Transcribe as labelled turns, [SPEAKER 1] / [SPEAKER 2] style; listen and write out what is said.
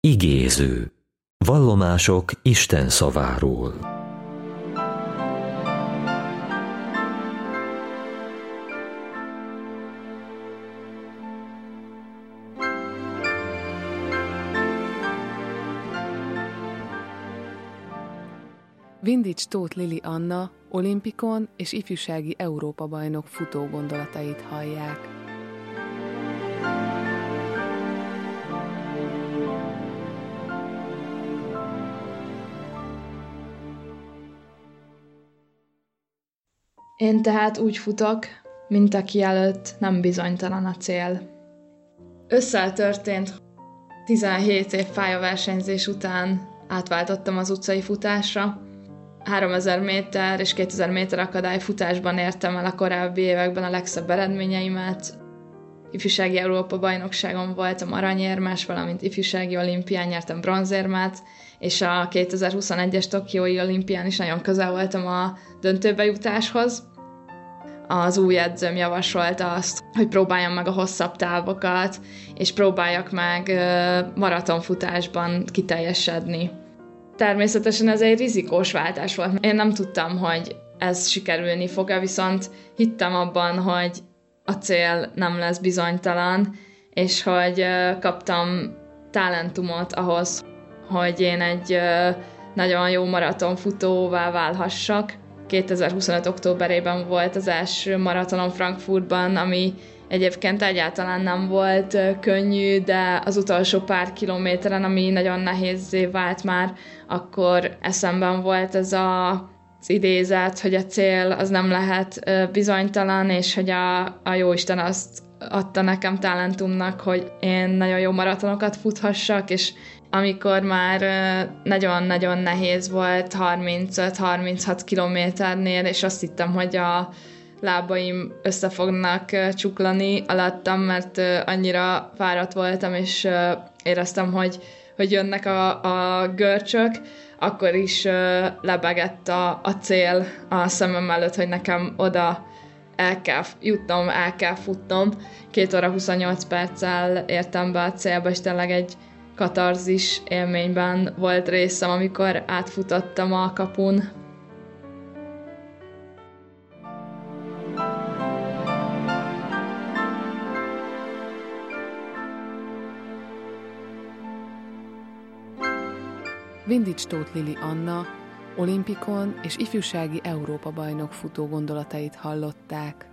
[SPEAKER 1] Igéző. Vallomások Isten szaváról.
[SPEAKER 2] Vindics Tóth Lili Anna olimpikon és ifjúsági Európa-bajnok futó gondolatait hallják.
[SPEAKER 3] Én tehát úgy futok, mint aki előtt nem bizonytalan a cél. Ősszel történt, 17 év pályaversenyzés után átváltottam az utcai futásra. 3000 méter és 2000 méter akadályfutásban értem el a korábbi években a legszebb eredményeimet. Ifjúsági Európa-bajnokságon voltam aranyérmes, valamint ifjúsági olimpián nyertem bronzérmet, és a 2021-es tokiói olimpián is nagyon közel voltam a döntőbe jutáshoz. Az új edzőm javasolta azt, hogy próbáljam meg a hosszabb távokat, és próbáljak meg maratonfutásban kiteljesedni. Természetesen ez egy rizikós váltás volt. Én nem tudtam, hogy ez sikerülni fog-e, viszont hittem abban, hogy a cél nem lesz bizonytalan, és hogy kaptam talentumot ahhoz, hogy én egy nagyon jó maratonfutóvá válhassak. 2025. októberében volt az első maratonom Frankfurtban, ami egyébként egyáltalán nem volt könnyű, de az utolsó pár kilométeren, ami nagyon nehézzé vált már, akkor eszemben volt ez az idézet, hogy a cél az nem lehet bizonytalan, és hogy a jóisten azt adta nekem talentumnak, hogy én nagyon jó maratonokat futhassak, és amikor már nagyon-nagyon nehéz volt 35-36 kilométernél, és azt hittem, hogy a lábaim össze fognak csuklani alattam, mert annyira fáradt voltam, és éreztem, hogy jönnek a görcsök, akkor is lebegett a cél a szemem előtt, hogy nekem oda el kell jutnom, el kell futnom. 2 óra 28 perccel értem be a célba, és tényleg egy katarzis élményben volt részem, amikor átfutottam a kapun.
[SPEAKER 2] Vindics Tóth Lili Anna olimpikon és ifjúsági Európa-bajnok futó gondolatait hallották.